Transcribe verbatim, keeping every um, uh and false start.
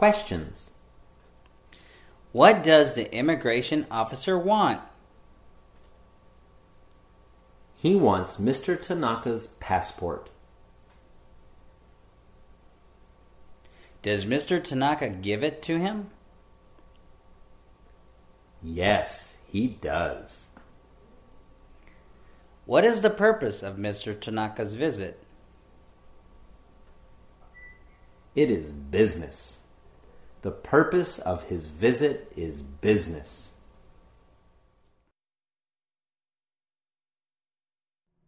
Questions. What does the immigration officer want? He wants Mister Tanaka's passport. Does Mister Tanaka give it to him? Yes, he does. What is the purpose of Mister Tanaka's visit? It is business. The purpose of his visit is business.